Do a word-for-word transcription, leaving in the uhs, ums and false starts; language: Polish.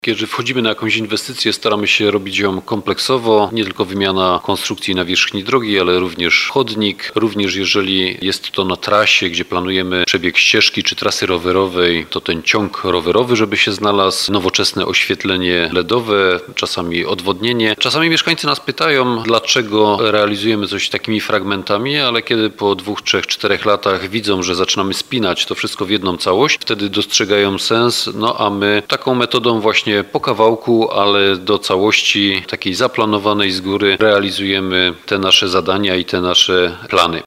Kiedy wchodzimy na jakąś inwestycję, staramy się robić ją kompleksowo, nie tylko wymiana konstrukcji nawierzchni drogi, ale również chodnik. Również jeżeli jest to na trasie, gdzie planujemy przebieg ścieżki czy trasy rowerowej, to ten ciąg rowerowy, żeby się znalazł, nowoczesne oświetlenie ledowe, czasami odwodnienie. Czasami mieszkańcy nas pytają, dlaczego realizujemy coś takimi fragmentami, ale kiedy po dwóch, trzech, czterech latach widzą, że zaczynamy spinać to wszystko w jedną całość, wtedy dostrzegają sens, no a my taką metodą właśnie po kawałku, ale do całości takiej zaplanowanej z góry realizujemy te nasze zadania i te nasze plany.